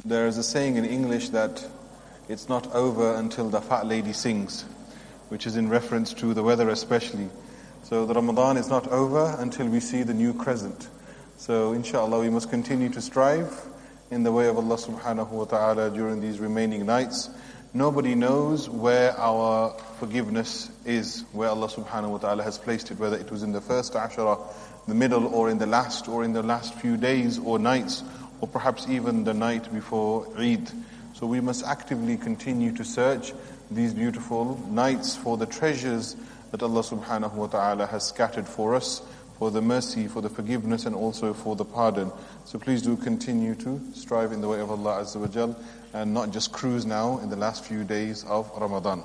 There is a saying in English that it's not over until the fat lady sings, which is in reference to the weather especially. So the Ramadan is not over until we see the new crescent. So inshallah we must continue to strive in the way of Allah subhanahu wa ta'ala during these remaining nights. Nobody knows where our forgiveness is, where Allah subhanahu wa ta'ala has placed it, whether it was in the first ashara, the middle, or in the last few days or nights, or perhaps even the night before Eid. So we must actively continue to search these beautiful nights for the treasures that Allah subhanahu wa ta'ala has scattered for us, for the mercy, for the forgiveness, and also for the pardon. So please do continue to strive in the way of Allah Azza wa Jal, and not just cruise now in the last few days of Ramadan.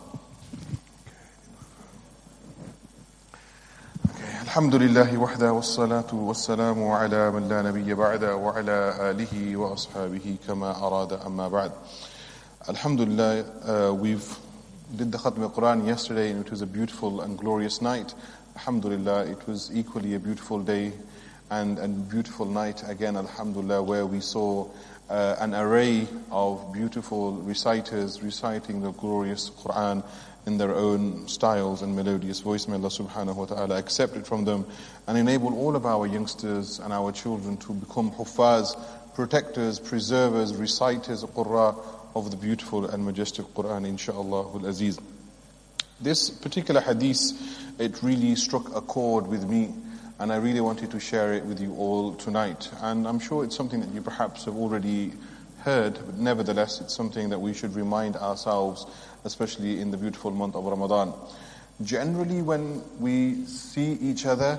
الحمد لله وحده والصلاة والسلام على من لا نبي بعده وعلى آله وأصحابه كما أراد أما بعد. Alhamdulillah, we've did the Khatm al-Quran yesterday, and it was a beautiful and glorious night. Alhamdulillah, it was equally a beautiful day and beautiful night again, alhamdulillah, where we saw an array of beautiful reciters reciting the glorious Quran in their own styles and melodious voice. May Allah subhanahu wa ta'ala accept it from them and enable all of our youngsters and our children to become huffaz, protectors, preservers, reciters, qurra of the beautiful and majestic Quran, insha'Allah al-Aziz. This particular hadith, it really struck a chord with me, and I really wanted to share it with you all tonight. And I'm sure it's something that you perhaps have already heard, but nevertheless it's something that we should remind ourselves, especially in the beautiful month of Ramadan. Generally, when we see each other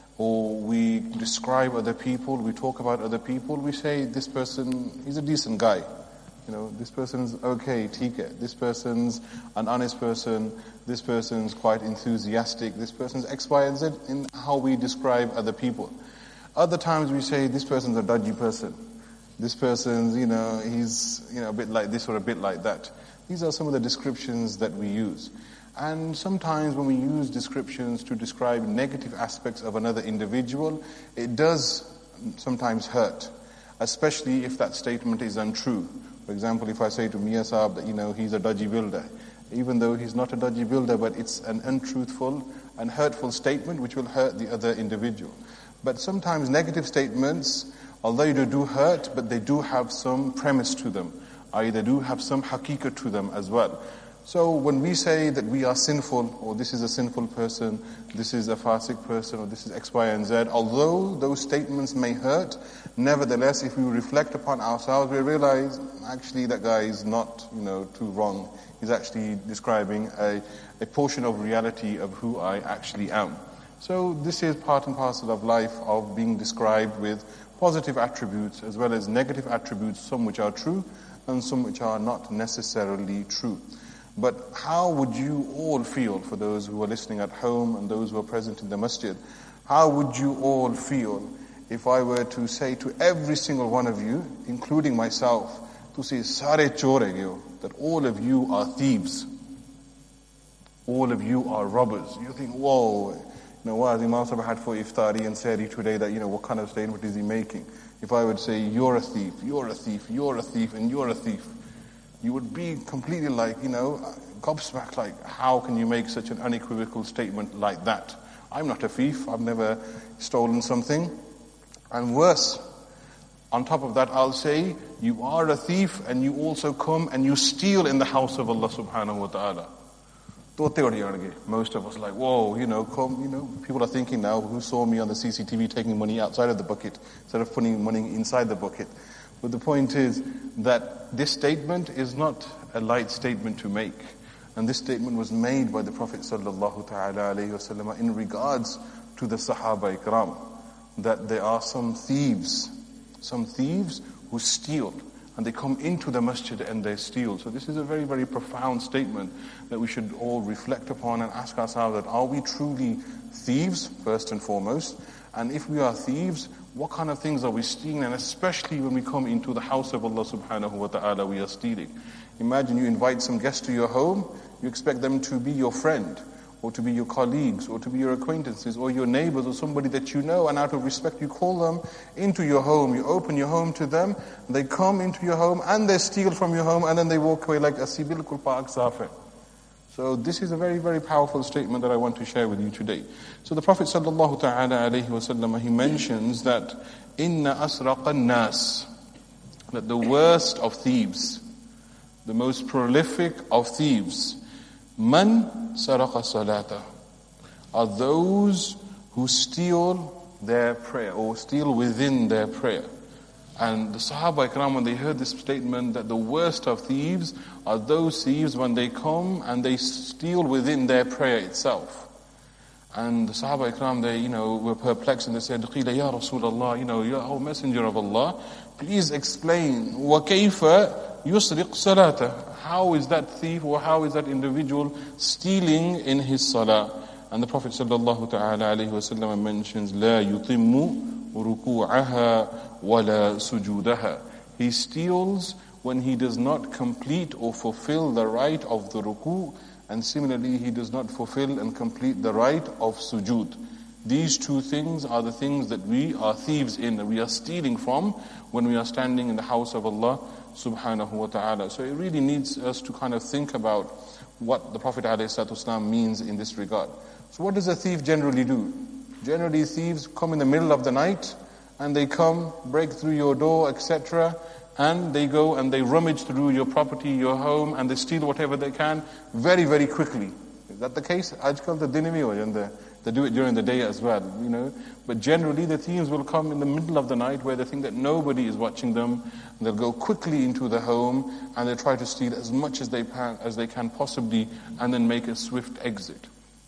or we describe other people, we talk about other people, we say this person, he's a decent guy. You know, this person's okay, tika. This person's an honest person. This person's quite enthusiastic. This person's X, Y, and Z in how we describe other people. Other times we say this person's a dodgy person. This person's, he's, a bit like this or a bit like that. These are some of the descriptions that we use. And sometimes when we use descriptions to describe negative aspects of another individual, it does sometimes hurt, especially if that statement is untrue. For example, if I say to Mia Saab that, he's a dodgy builder, even though he's not a dodgy builder, but it's an untruthful and hurtful statement which will hurt the other individual. But sometimes negative statements, although they do hurt, but they do have some premise to them. They do have some haqiqat to them as well. So when we say that we are sinful, or this is a sinful person, this is a fasik person, or this is X, Y, and Z, although those statements may hurt, nevertheless, if we reflect upon ourselves, we realize, actually, that guy is not, too wrong. He's actually describing a portion of reality of who I actually am. So this is part and parcel of life, of being described with positive attributes as well as negative attributes, some which are true and some which are not necessarily true. But how would you all feel, for those who are listening at home and those who are present in the masjid, how would you all feel if I were to say to every single one of you, including myself, to say, Sare chore gyo, that all of you are thieves, all of you are robbers. You think, whoa, what has Imam Sabah had for iftari and sehri today, that, what kind of statement is he making? If I would say, you're a thief, you're a thief, you're a thief, and you're a thief, you would be completely gobsmacked, like, how can you make such an unequivocal statement like that? I'm not a thief, I've never stolen something. And worse, on top of that, I'll say, you are a thief and you also come and you steal in the house of Allah subhanahu wa ta'ala. Most of us like, whoa, people are thinking now, who saw me on the CCTV taking money outside of the bucket instead of putting money inside the bucket. But the point is that this statement is not a light statement to make. And this statement was made by the Prophet sallallahu ta'ala alayhi wasallam in regards to the Sahaba Ikram, that there are some thieves who steal, and they come into the masjid and they steal. So this is a very, very profound statement that we should all reflect upon and ask ourselves, that are we truly thieves, first and foremost? And if we are thieves, what kind of things are we stealing? And especially when we come into the house of Allah subhanahu wa ta'ala, we are stealing. Imagine you invite some guests to your home, you expect them to be your friend, or to be your colleagues, or to be your acquaintances, or your neighbors, or somebody that you know, and out of respect you call them into your home, you open your home to them, they come into your home, and they steal from your home, and then they walk away like a bilkul pak safe. So this is a very, very powerful statement that I want to share with you today. So the Prophet sallallahu ta'ala alayhi wasallam, he mentions that inna asraqan nas, that the worst of thieves, the most prolific of thieves, man saraqa salata, are those who steal their prayer or steal within their prayer. And the Sahaba Ikram, when they heard this statement that the worst of thieves are those thieves when they come and they steal within their prayer itself. And the Sahaba Ikram, they, were perplexed and they said, "Qila ya Rasulullah, ya Messenger of Allah, please explain, وَكَيْفَ يُسْرِقْ صَلَاتَهُ, how is that thief or how is that individual stealing in his salah?" And the Prophet sallallahu ta'ala alayhi wa sallam mentions, "La yutimmu ruku'aha wa la sujudaha." He steals when he does not complete or fulfill the right of the ruku', and similarly he does not fulfill and complete the right of sujood. These two things are the things that we are thieves in, that we are stealing from when we are standing in the house of Allah subhanahu wa ta'ala. So it really needs us to kind of think about what the Prophet ﷺ means in this regard. So what does a thief generally do? Generally thieves come in the middle of the night and they come, break through your door, etc., and they go and they rummage through your property, your home, and they steal whatever they can very, very quickly. Is that the case? Ajkal the dinami ho janda. They do it during the day as well, But generally the thieves will come in the middle of the night where they think that nobody is watching them. And they'll go quickly into the home and they try to steal as much as they can possibly, and then make a swift exit.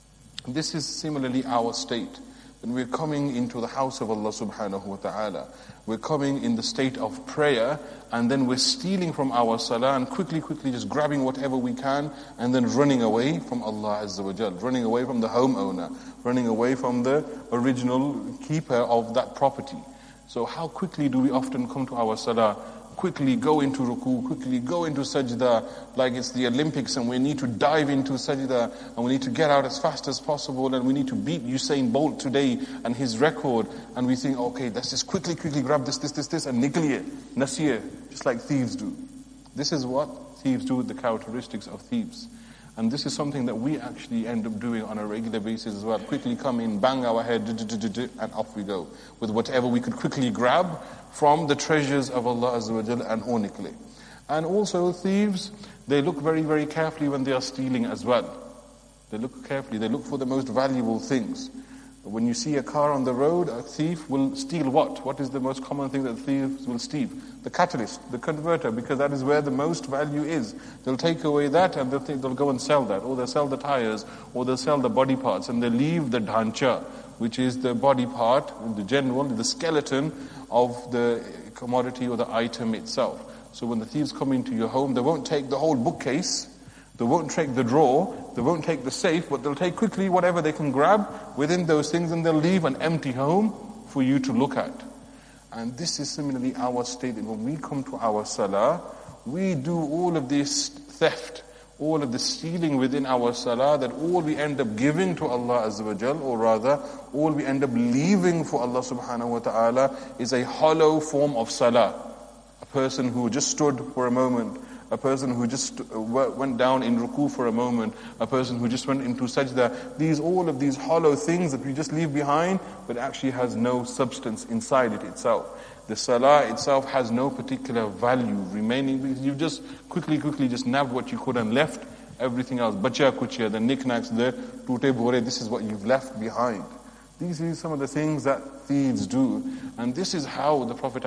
This is similarly our state. When we're coming into the house of Allah subhanahu wa ta'ala, we're coming in the state of prayer, and then we're stealing from our salah and quickly just grabbing whatever we can and then running away from Allah Azza wa Jal, running away from the homeowner, running away from the original keeper of that property. So how quickly do we often come to our salah, quickly go into ruku, quickly go into sajda, like it's the Olympics and we need to dive into sajda and we need to get out as fast as possible and we need to beat Usain Bolt today and his record, and we think, okay, let's just quickly grab this and nikliye, nasiye, just like thieves do. This is what thieves do with the characteristics of thieves. And this is something that we actually end up doing on a regular basis as well. Quickly come in, bang our head, and off we go with whatever we could quickly grab from the treasures of Allah Azza wa Jalla and onikle. And also thieves, they look very, very carefully when they are stealing as well. They look carefully, they look for the most valuable things. When you see a car on the road, a thief will steal what? What is the most common thing that thieves will steal? The catalyst, the converter, because that is where the most value is. They'll take away that and they'll go and sell that, or they'll sell the tires, or they'll sell the body parts, and they leave the dhancha, which is the body part, the skeleton of the commodity or the item itself. So when the thieves come into your home, they won't take the whole bookcase, they won't take the drawer, they won't take the safe, but they'll take quickly whatever they can grab within those things, and they'll leave an empty home for you to look at. And this is similarly our state. When we come to our salah, we do all of this theft, all of the stealing within our salah, that all we end up giving to Allah Azza wa Jal, or rather, all we end up leaving for Allah subhanahu wa ta'ala is a hollow form of salah. A person who just stood for a moment, a person who just went down in ruku for a moment, a person who just went into sajda, all of these hollow things that we just leave behind, but actually has no substance inside it itself. The salah itself has no particular value remaining, because you've just quickly just nabbed what you could and left everything else. Bacha kuchya, the knickknacks, the tute bore, this is what you've left behind. These are some of the things that thieves do. And this is how the Prophet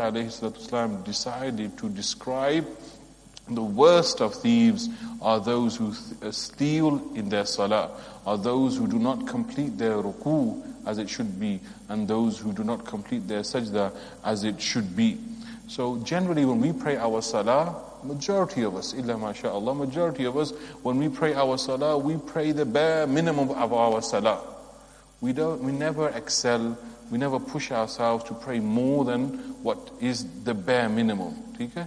ﷺ decided to describe the worst of thieves are those who steal in their salah, are those who do not complete their ruku as it should be, and those who do not complete their sajda as it should be. So generally when we pray our salah, majority of us, illa masha'Allah, majority of us, when we pray our salah, we pray the bare minimum of our salah. We never excel, we never push ourselves to pray more than what is the bare minimum. Okay?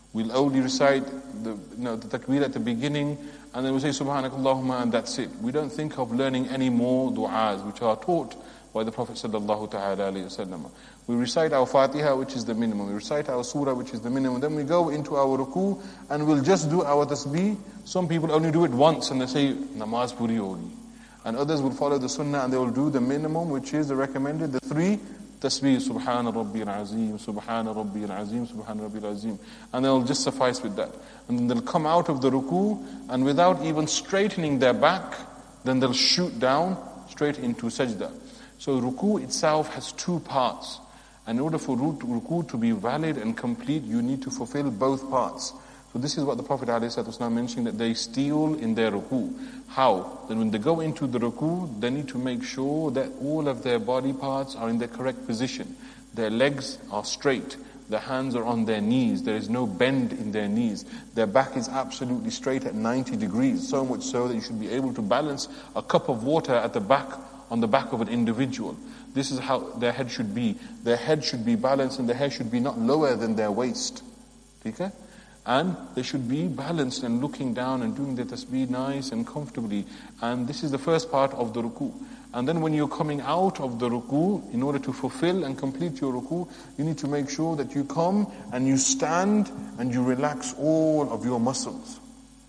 We'll only recite the takbir at the beginning, and then we say Subhanakallahumma, and that's it. We don't think of learning any more du'as which are taught by the Prophet sallallahu ta'ala alayhi wasallam. We recite our Fatiha, which is the minimum. We recite our surah, which is the minimum. Then we go into our ruku, and we'll just do our tasbih. Some people only do it once, and they say, namaz puri hogi. And others will follow the sunnah, and they will do the minimum, which is the recommended, the 3 tasbih, Subhana Rabbi al-Azim, Subhana Rabbi al-Azim, Subhana Rabbi al-Azim. And they'll just suffice with that. And then they'll come out of the ruku, and without even straightening their back, then they'll shoot down straight into sajda. So ruku itself has 2 parts. And in order for ruku to be valid and complete, you need to fulfill both parts. So this is what the Prophet ﷺ mentioned, that they steal in their ruku. How? Then when they go into the ruku, they need to make sure that all of their body parts are in the correct position. Their legs are straight. Their hands are on their knees. There is no bend in their knees. Their back is absolutely straight at 90 degrees. So much so that you should be able to balance a cup of water at the back, on the back of an individual. This is how their head should be. Their head should be balanced, and their hair should be not lower than their waist. Okay? And they should be balanced and looking down and doing their tasbih nice and comfortably. And this is the first part of the ruku. And then when you're coming out of the ruku, in order to fulfill and complete your ruku, you need to make sure that you come and you stand and you relax all of your muscles.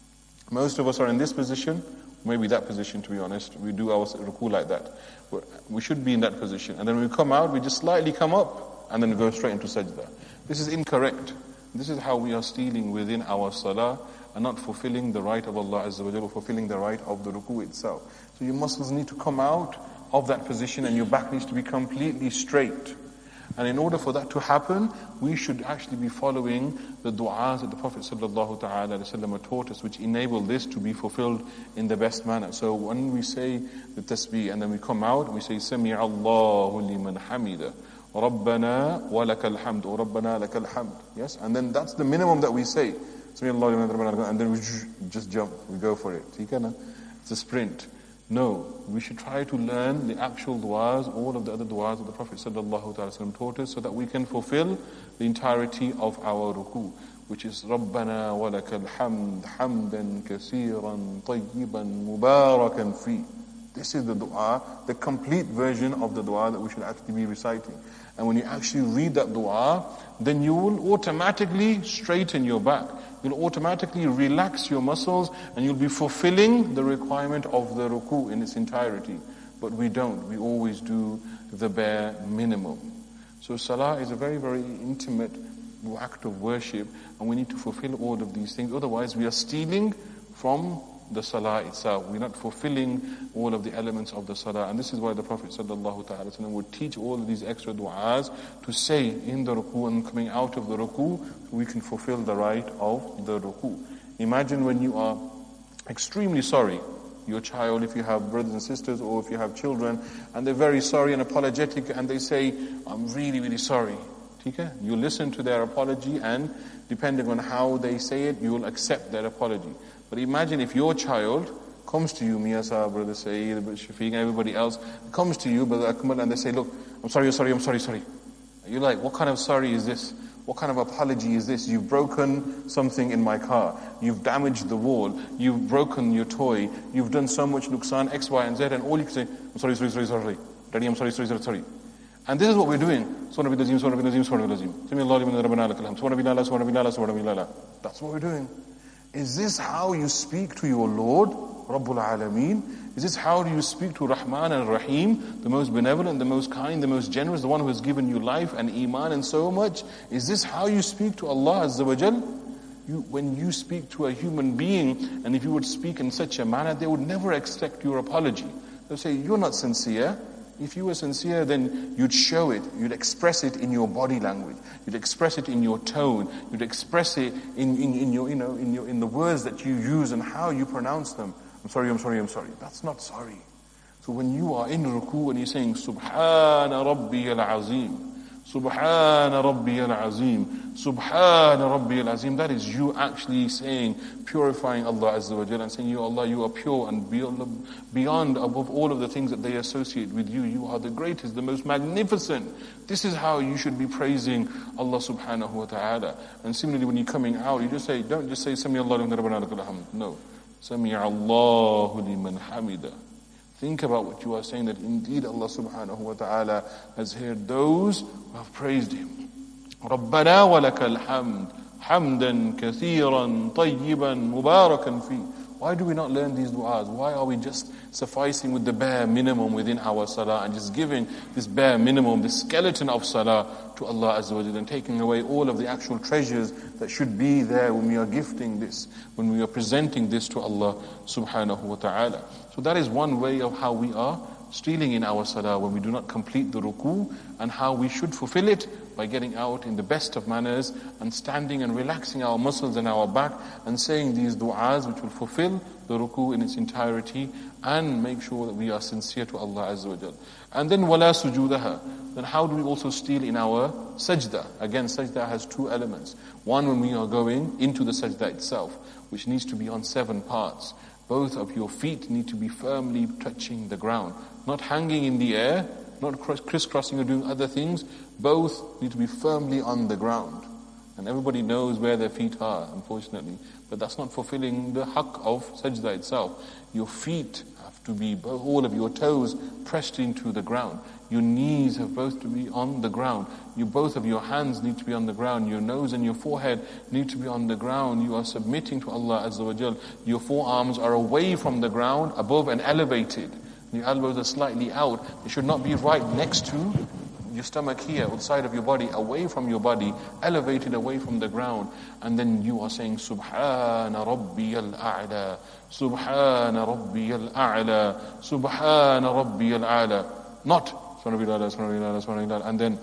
Most of us are in this position, maybe that position, to be honest. We do our ruku like that. We should be in that position. And then when we come out, we just slightly come up and then go straight into sajda. This is incorrect. This is how we are stealing within our salah and not fulfilling the right of Allah Azza wa Jalla, fulfilling the right of the ruku itself. So your muscles need to come out of that position, and your back needs to be completely straight. And in order for that to happen, we should actually be following the du'as that the Prophet sallallahu ta'ala wasallam taught us, which enable this to be fulfilled in the best manner. So when we say the tasbih and then we come out, we say Sami'a Allahu liman hamida, Rabbana wa lakal hamd, or Rabbana lakal hamd. Yes, and then that's the minimum that we say. Sami'a Allahu liman hamida, and then we just jump, we go for it. It's a sprint. No, we should try to learn the actual du'as, all of the other du'as that the Prophet ﷺ taught us, so that we can fulfill the entirety of our ruku, which is Rabbana wa lakal hamd, hamdan kathiran, tayyiban, mubarakan fi. This is the du'a, the complete version of the du'a that we should actually be reciting. And when you actually read that du'a, then you will automatically straighten your back. You'll automatically relax your muscles, and you'll be fulfilling the requirement of the ruku in its entirety. But we don't. We always do the bare minimum. So salah is a very, very intimate act of worship, and we need to fulfill all of these things. Otherwise, we are stealing from the salah itself. We're not fulfilling all of the elements of the salah. And this is why the Prophet ﷺ would teach all of these extra du'as to say in the ruku and coming out of the ruku, so we can fulfill the right of the ruku. Imagine when you are extremely sorry, your child, if you have brothers and sisters, or if you have children, and they're very sorry and apologetic, and they say, I'm really, really sorry. Okay? You listen to their apology, and depending on how they say it, you will accept their apology. But imagine if your child comes to you, Mia Sahab, Brother Saeed, Shafiq, everybody else, comes to you, Brother Akmal, and they say, look, I'm sorry. You're like, what kind of sorry is this? What kind of apology is this? You've broken something in my car. You've damaged the wall. You've broken your toy. You've done so much nuksan, X, Y, and Z, and all you can say, I'm sorry. Daddy, I'm sorry. And this is what we're doing. That's what we're doing. Is this how you speak to your Lord, Rabbul Alameen? Is this how you speak to Rahman and Rahim, the most benevolent, the most kind, the most generous, the one who has given you life and iman and so much? Is this how you speak to Allah Azza wa Jal? When you speak to a human being, and if you would speak in such a manner, they would never expect your apology. They'll say, you're not sincere. If you were sincere, then you'd show it. You'd express it in your body language. You'd express it in your tone. You'd express it in the words that you use and how you pronounce them. I'm sorry. That's not sorry. So when you are in ruku and you're saying, Subhana Rabbi al-Azim, Subhana Rabbiyal Azim. Subhana Rabbiyal Azim. That is you actually saying, purifying Allah Azza wa Jalla and saying, You Allah, you are pure and beyond, above all of the things that they associate with you. You are the greatest, the most magnificent. This is how you should be praising Allah subhanahu wa ta'ala. And similarly, when you're coming out, you just say, don't just say, Sami Allahu liman rabbana lakal hamd. No. Sami Allahu liman hamida. Think about what you are saying, that indeed Allah subhanahu wa ta'ala has heard those who have praised Him. رَبَّنَا وَلَكَ الْحَمْدِ حَمْدًا كَثِيرًا طَيِّبًا مُبَارَكًا فِيهِ. Why do we not learn these du'as? Why are we just sufficing with the bare minimum within our salah and just giving this bare minimum, the skeleton of salah to Allah Azza wa Jalla and taking away all of the actual treasures that should be there when we are gifting this, when we are presenting this to Allah subhanahu wa ta'ala. So that is one way of how we are stealing in our salah when we do not complete the ruku, and how we should fulfill it by getting out in the best of manners and standing and relaxing our muscles and our back and saying these du'as which will fulfill the ruku in its entirety and make sure that we are sincere to Allah Azza wa Jal. And then wala sujudaha. Then how do we also steal in our sajda? Again, sajda has two elements. One, when we are going into the sajda itself, which needs to be on 7 parts. Both of your feet need to be firmly touching the ground. Not hanging in the air, not crisscrossing or doing other things. Both need to be firmly on the ground. And everybody knows where their feet are, unfortunately. But that's not fulfilling the haqq of sajda itself. Your feet have to be, all of your toes pressed into the ground. Your knees have both to be on the ground. Both of your hands need to be on the ground. Your nose and your forehead need to be on the ground. You are submitting to Allah Azza wa Jal. Your forearms are away from the ground, above and elevated. Your elbows are slightly out. They should not be right next to your stomach here, outside of your body, away from your body, elevated away from the ground. And then you are saying, Subhana Rabbiyal A'la, Subhana Rabbiyal A'la, Subhana Rabbiyal A'la. Not and then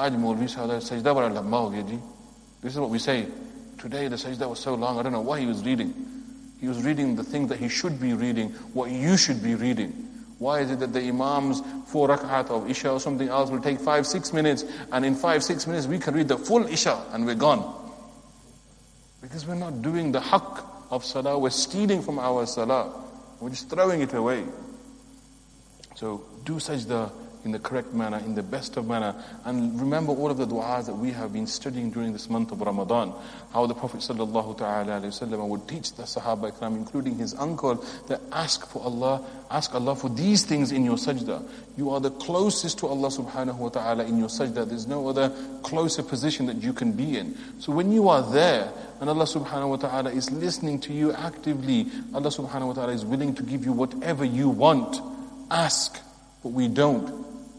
this is what we say. Today the sajda was so long, I don't know what he was reading. He was reading the thing that he should be reading, what you should be reading. Why is it that the imam's 4 rak'at of Isha or something else will take 5-6 minutes, and in 5-6 minutes we can read the full Isha and we're gone? Because we're not doing the haqq of salah, we're stealing from our salah. We're just throwing it away. So do sajda in the correct manner, in the best of manner. And remember all of the du'as that we have been studying during this month of Ramadan. How the Prophet ﷺ would teach the Sahaba Ikram, including his uncle, that ask Allah for these things in your sajda. You are the closest to Allah subhanahu wa ta'ala in your sajda. There's no other closer position that you can be in. So when you are there, and Allah subhanahu wa ta'ala is listening to you actively, Allah subhanahu wa ta'ala is willing to give you whatever you want. Ask, but we don't.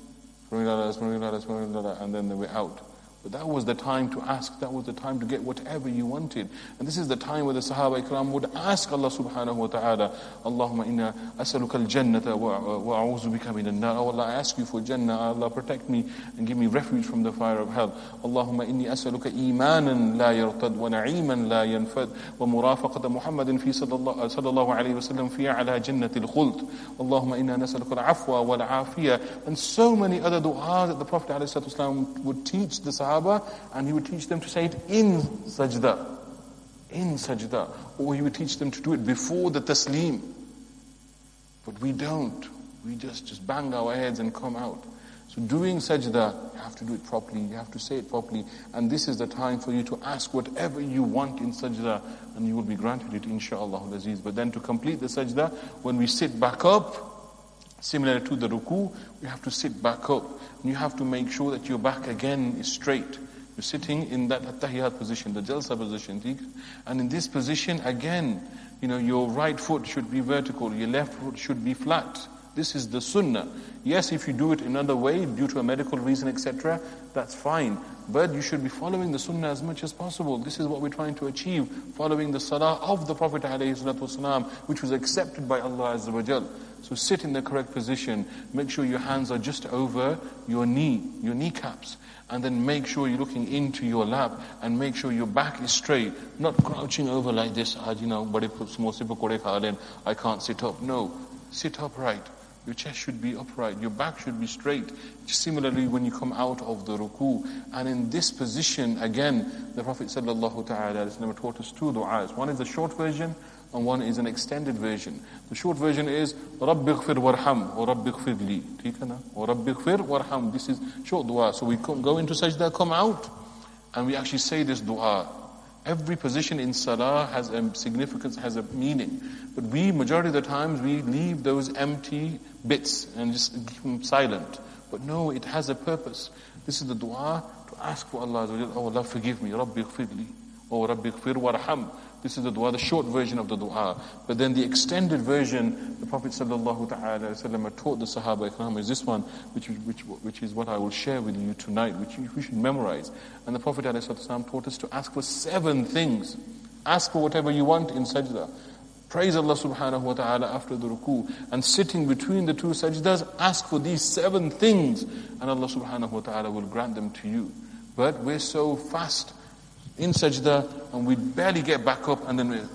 And then we're out. But that was the time to ask. That was the time to get whatever you wanted. And this is the time where the Sahaba Ikram would ask Allah subhanahu wa ta'ala, Allahumma inna as'aluka al-jannata wa a'udhu bika min an-nar. Oh Allah, I ask you for Jannah. Allah, protect me and give me refuge from the fire of hell. Allahumma inni as'aluka imanan la yartad wa na'iman la yanfad wa murafaqata Muhammadin fi sallallahu alayhi wa sallam fi ala jannati al-khuld. Allahumma inna nas'aluka al-afwa wal-afiyah. And so many other du'as that the Prophet ﷺ would teach the Sahaba, and he would teach them to say it in sajda. In sajda. Or he would teach them to do it before the taslim. But we don't. We just bang our heads and come out. So doing sajda, you have to do it properly. You have to say it properly. And this is the time for you to ask whatever you want in sajda, and you will be granted it, insha'Allah al-Aziz. But then to complete the sajda, when we sit back up, similar to the ruku, we have to sit back up. And you have to make sure that your back again is straight. You're sitting in that at-tahiyat position, the jalsa position. And in this position, again, your right foot should be vertical, your left foot should be flat. This is the sunnah. Yes, if you do it another way, due to a medical reason, etc., that's fine. But you should be following the sunnah as much as possible. This is what we're trying to achieve, following the salah of the Prophet ﷺ, which was accepted by Allah Azza wa Jal. So sit in the correct position. Make sure your hands are just over your kneecaps. And then make sure you're looking into your lap, and make sure your back is straight. Not crouching over like this, I can't sit up. No, sit upright. Your chest should be upright. Your back should be straight. Similarly, when you come out of the ruku. And in this position, again, the Prophet ﷺ taught us two du'as. One is the short version, and one is an extended version. The short version is رَبِّ اغْفِرْ وَارْحَمْ or رَبِّ اغْفِرْ لِي. Or رَبِّ اغْفِرْ وَارْحَمْ. This is short dua. So we go into sajda, come out, and we actually say this dua. Every position in salah has a significance, has a meaning. But we, majority of the times, we leave those empty bits and just keep them silent. But no, it has a purpose. This is the dua to ask for Allah. Oh Allah, forgive me. Rabbi ighfirli. Oh Rabbi ighfir warham. This is the dua, the short version of the dua. But then the extended version, the Prophet ﷺ taught the Sahaba Ikram is this one, which is what I will share with you tonight, which we should memorize. And the Prophet ﷺ taught us to ask for 7 things. Ask for whatever you want in sajda. Praise Allah subhanahu wa ta'ala after the ruku. And sitting between the two sajdas, ask for these 7 things. And Allah subhanahu wa ta'ala will grant them to you. But we're so fast in sajda, and we barely get back up, and then we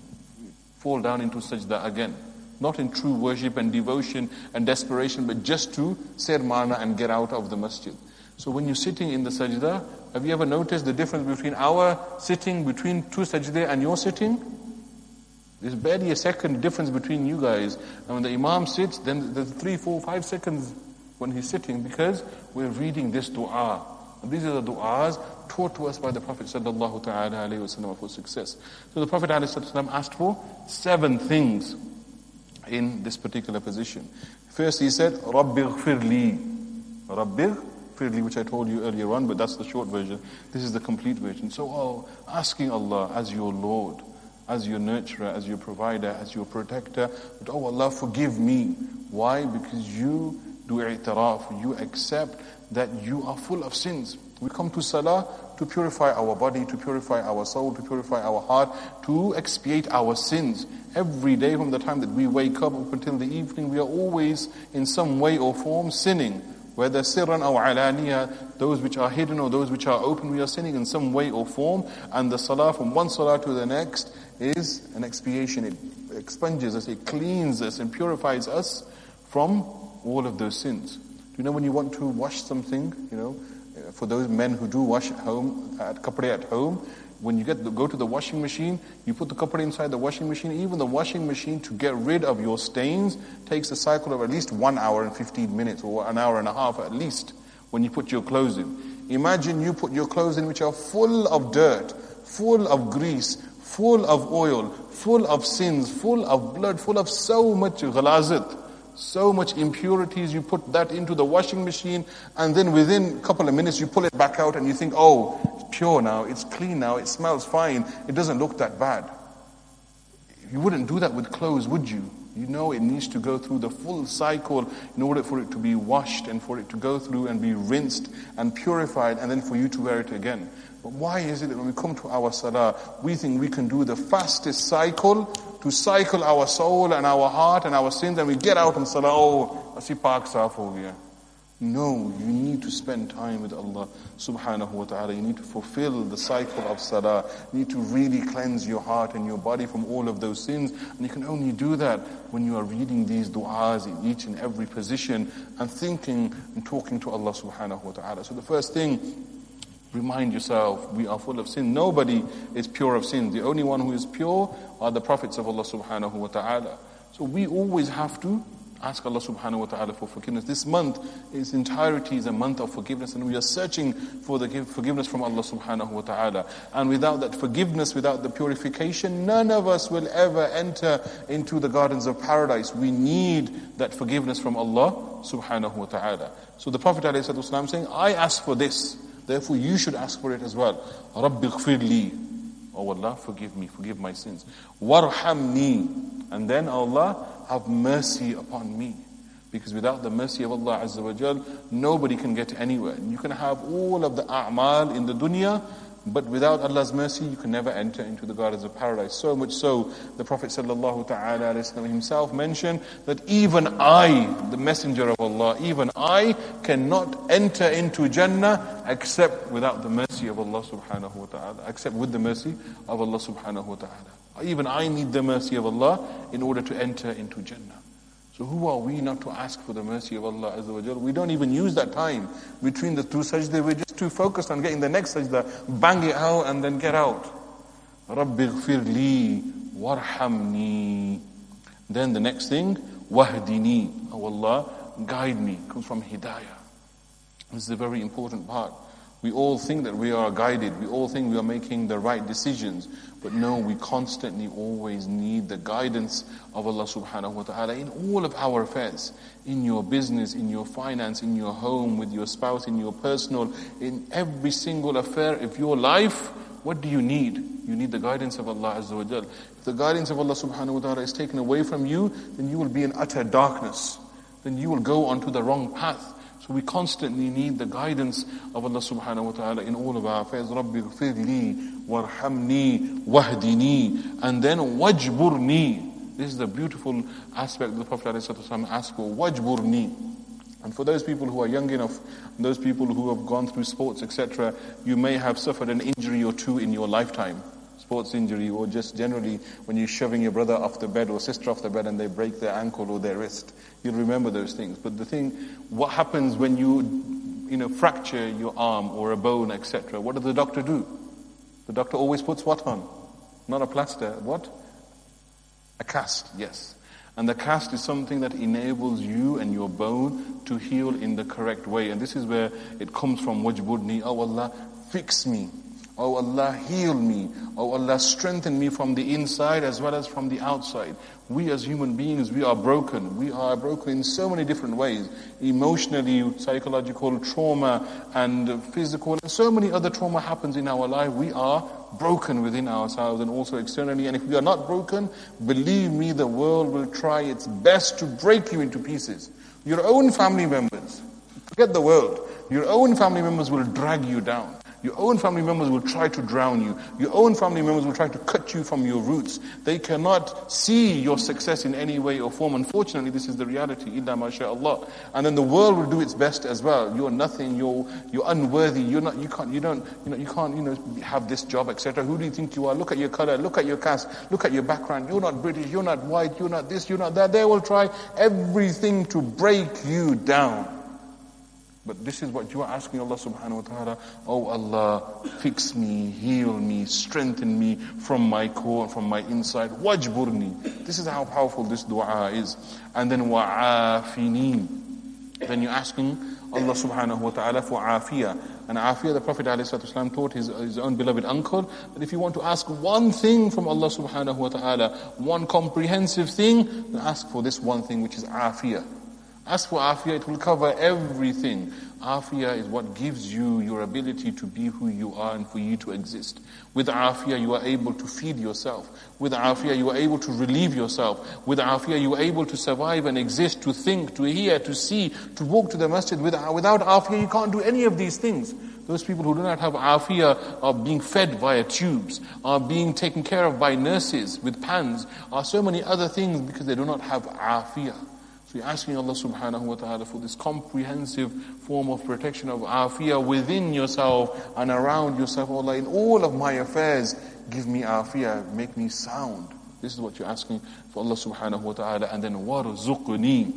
fall down into sajda again. Not in true worship and devotion and desperation, but just to sirmana and get out of the masjid. So when you're sitting in the sajda, have you ever noticed the difference between our sitting between two sajda and your sitting? There's barely a second difference between you guys. And when the imam sits, then there's 3, 4, 5 seconds when he's sitting, because we're reading this dua. And these are the du'as taught to us by the Prophet sallallahu ta'ala alayhi wa sallam for success. So the Prophet ﷺ asked for 7 things in this particular position. First he said, Rabbi ighfir li. Rabbi ighfir li, which I told you earlier on, but that's the short version. This is the complete version. So asking Allah as your Lord, as your nurturer, as your provider, as your protector, but oh Allah, forgive me. Why? Because you do i'tiraf, you accept that you are full of sins. We come to salah to purify our body, to purify our soul, to purify our heart, to expiate our sins. Every day from the time that we wake up until the evening, we are always in some way or form sinning. Whether sirran or alaniya, those which are hidden or those which are open, we are sinning in some way or form. And the salah, from one salah to the next, is an expiation. It expunges us, it cleans us and purifies us from all of those sins. Do you know when you want to wash something, for those men who do wash at home, kapde at home, when you go to the washing machine, you put the kapde inside the washing machine. Even the washing machine, to get rid of your stains, takes a cycle of at least 1 hour and 15 minutes, or an hour and a half at least, when you put your clothes in. Imagine you put your clothes in which are full of dirt, full of grease, full of oil, full of sins, full of blood, full of so much ghalazat, so much impurities. You put that into the washing machine, and then within a couple of minutes you pull it back out and you think, oh, it's pure now, it's clean now, it smells fine, it doesn't look that bad. You wouldn't do that with clothes, would you? You know it needs to go through the full cycle in order for it to be washed and for it to go through and be rinsed and purified, and then for you to wear it again. But why is it that when we come to our salah, we think we can do the fastest cycle to cycle our soul and our heart and our sins, and we get out on salah, oh, asi paak saaf ho gaya. No, you need to spend time with Allah subhanahu wa ta'ala. You need to fulfill the cycle of salah. You need to really cleanse your heart and your body from all of those sins. And you can only do that when you are reading these du'as in each and every position and thinking and talking to Allah subhanahu wa ta'ala. So the first thing, remind yourself, we are full of sin. Nobody is pure of sin. The only one who is pure are the prophets of Allah subhanahu wa ta'ala. So we always have to ask Allah subhanahu wa ta'ala for forgiveness. This month, its entirety is a month of forgiveness, and we are searching for the forgiveness from Allah subhanahu wa ta'ala. And without that forgiveness, without the purification, none of us will ever enter into the gardens of paradise. We need that forgiveness from Allah subhanahu wa ta'ala. So the Prophet ﷺ saying, I ask for this, therefore you should ask for it as well. Rabbi ighfir li. Oh Allah, forgive me, forgive my sins. Warhamni. And then Allah, have mercy upon me. Because without the mercy of Allah Azza wa Jal, nobody can get anywhere. You can have all of the a'mal in the dunya, but without Allah's mercy, you can never enter into the gardens of paradise. So much so, the Prophet sallallahu ta'ala alayhi wa sallam himself mentioned that even I, the messenger of Allah, even I cannot enter into Jannah except without the mercy of Allah subhanahu wa ta'ala, except with the mercy of Allah subhanahu wa ta'ala. Even I need the mercy of Allah in order to enter into Jannah. So who are we not to ask for the mercy of Allah Azza wa Jal? We don't even use that time between the two sajda. We're just too focused on getting the next sajda, bang it out and then get out. Rabbi ghfir li warhamni. Then the next thing, wahdini. Oh Allah, guide me. Comes from hidayah. This is a very important part. We all think that we are guided. We all think we are making the right decisions. But no, we constantly always need the guidance of Allah subhanahu wa ta'ala in all of our affairs. In your business, in your finance, in your home, with your spouse, in your personal, in every single affair of your life. What do you need? You need the guidance of Allah Azza wa Jal. If the guidance of Allah subhanahu wa ta'ala is taken away from you, then you will be in utter darkness. Then you will go onto the wrong path. So we constantly need the guidance of Allah subhanahu wa ta'ala in all of our affairs. Rabbi ghfir li warhamni wahdini. And then wajburni. This is the beautiful aspect that the Prophet ﷺ asked for. Wajburni. And for those people who are young enough, those people who have gone through sports, etc., you may have suffered an injury or two in your lifetime. Sports injury, or just generally when you're shoving your brother off the bed or sister off the bed and they break their ankle or their wrist. You'll remember those things. But the thing, what happens when you fracture your arm or a bone, etc.? What does the doctor do? The doctor always puts what on? Not a plaster. What? A cast, yes. And the cast is something that enables you and your bone to heal in the correct way. And this is where it comes from, wajburni. Oh Allah, fix me. Oh Allah, heal me. Oh Allah, strengthen me from the inside as well as from the outside. We as human beings, we are broken. We are broken in so many different ways. Emotionally, psychological, trauma, and physical. And so many other trauma happens in our life. We are broken within ourselves and also externally. And if we are not broken, believe me, the world will try its best to break you into pieces. Your own family members, forget the world. Your own family members will drag you down. Your own family members will try to drown you. Your own family members will try to cut you from your roots. They cannot see your success in any way or form. Unfortunately, this is the reality. Illa masha'Allah. And then the world will do its best as well. You're nothing. You're unworthy. You can't have this job, etc. Who do you think you are? Look at your color. Look at your caste. Look at your background. You're not British. You're not white. You're not this. You're not that. They will try everything to break you down. But this is what you are asking Allah subhanahu wa ta'ala. Oh Allah, fix me, heal me, strengthen me from my core, from my inside. Wajburni. This is how powerful this dua is. And then wa'afini. Then you're asking Allah subhanahu wa ta'ala for afiyah. And afiyah, the Prophet ﷺ taught his own beloved uncle that if you want to ask one thing from Allah subhanahu wa ta'ala, one comprehensive thing, then ask for this one thing, which is afiyah. Ask for afiyah, it will cover everything. Afiyah is what gives you your ability to be who you are and for you to exist. With afiyah, you are able to feed yourself. With afiyah, you are able to relieve yourself. With afiyah, you are able to survive and exist, to think, to hear, to see, to walk to the masjid. Without afiyah, you can't do any of these things. Those people who do not have afiyah are being fed via tubes, are being taken care of by nurses with pans, are so many other things because they do not have afiyah. So you're asking Allah subhanahu wa ta'ala for this comprehensive form of protection of afiyah within yourself and around yourself. Oh Allah, in all of my affairs, give me afiyah, make me sound. This is what you're asking for Allah subhanahu wa ta'ala. And then warzuqni.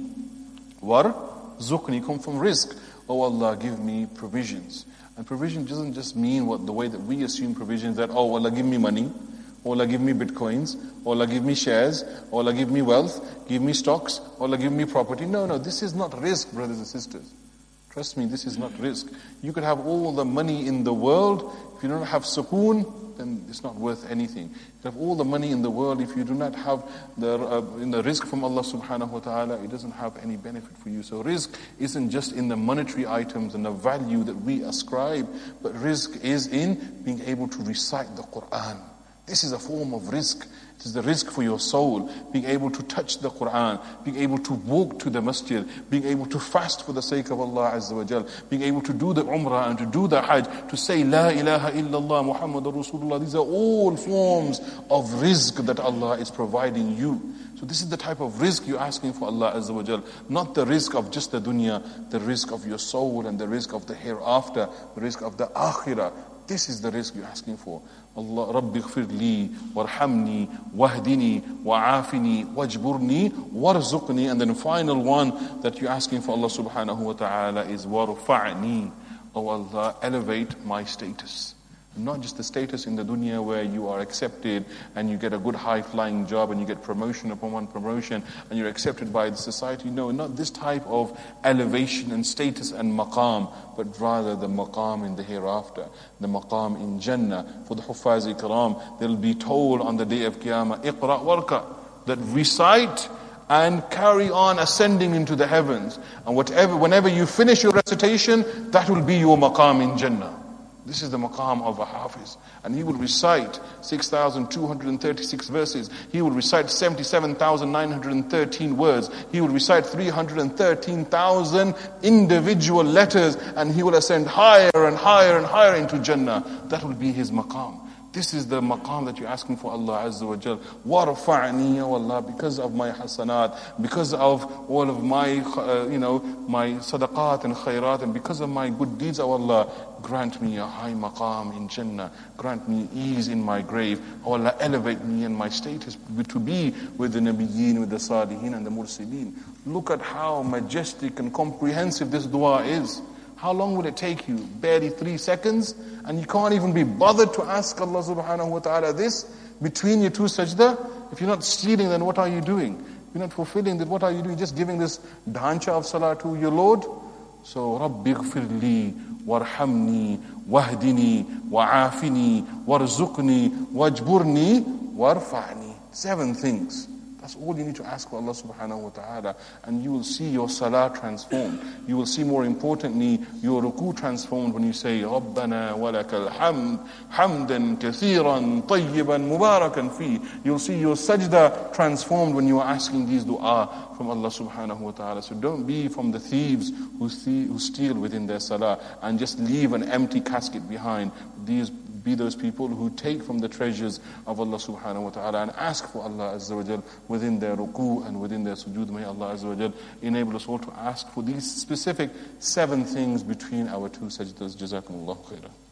Warzuqni come from rizq. Oh Allah, give me provisions. And provision doesn't just mean the way that we assume provisions, that, oh Allah, give me money. Allah give me bitcoins, Allah give me shares, Allah give me wealth, give me stocks, Allah give me property. No, this is not rizq, brothers and sisters. Trust me, this is not rizq. You could have all the money in the world, if you don't have sukoon, then it's not worth anything. You could have all the money in the world, if you do not have the rizq from Allah subhanahu wa ta'ala, it doesn't have any benefit for you. So rizq isn't just in the monetary items and the value that we ascribe, but rizq is in being able to recite the Quran. This is a form of rizq. It is the rizq for your soul. Being able to touch the Quran. Being able to walk to the masjid. Being able to fast for the sake of Allah Azza wa Jal. Being able to do the umrah and to do the hajj. To say La ilaha illallah Muhammadur Rasulullah. These are all forms of rizq that Allah is providing you. So this is the type of rizq you're asking for Allah Azza wa Jal. Not the rizq of just the dunya. The rizq of your soul and the rizq of the hereafter. The rizq of the akhirah. This is the rizq you're asking for. Allah, Rabbi ighfir li, warhamni, wahdini, wa'afini, wajburni, warzuqni. And then the final one that you're asking for Allah subhanahu wa ta'ala is warfa'ni. Oh Allah, elevate my status. Not just the status in the dunya where you are accepted and you get a good high-flying job and you get promotion upon one promotion and you're accepted by the society. No, not this type of elevation and status and maqam, but rather the maqam in the hereafter, the maqam in Jannah. For the Huffaz Ikram, they'll be told on the day of Qiyamah, Iqra warka, that recite and carry on ascending into the heavens. And whenever you finish your recitation, that will be your maqam in Jannah. This is the maqam of a hafiz. And he will recite 6,236 verses. He will recite 77,913 words. He will recite 313,000 individual letters. And he will ascend higher and higher and higher into Jannah. That will be his maqam. This is the maqam that you're asking for Allah Azza wa Jal. Warfa'ni, Ya Allah, because of my hasanat, because of all of my, my sadaqat and khairat, and because of my good deeds, O Allah, grant me a high maqam in Jannah. Grant me ease in my grave. O Allah, elevate me in my status to be with the Nabiyyin, with the Salihin and the Mursaleen. Look at how majestic and comprehensive this dua is. How long will it take you? Barely 3 seconds? And you can't even be bothered to ask Allah subhanahu wa ta'ala this between your two sajda? If you're not stealing, then what are you doing? If you're not fulfilling, then what are you doing? Just giving this dhancha of salah to your Lord? So, Rabbi ighfir li, warhamni, wahdini, wa'afini, warzuqni, wajburni, warfa'ni. 7 things. That's all you need to ask for Allah subhanahu wa ta'ala. And you will see your salah transformed. You will see, more importantly, your ruku transformed when you say, Rabbana walakal hamd, hamdan kathiran, tayyiban, mubarakan fi. You'll see your sajda transformed when you are asking these dua from Allah subhanahu wa ta'ala. So don't be from the thieves who steal within their salah and just leave an empty casket behind. Be those people who take from the treasures of Allah subhanahu wa ta'ala and ask for Allah azza wa jal within their ruku and within their sujood. May Allah azza wa jal enable us all to ask for these specific 7 things between our two sajdas. Jazakumullahu khairan.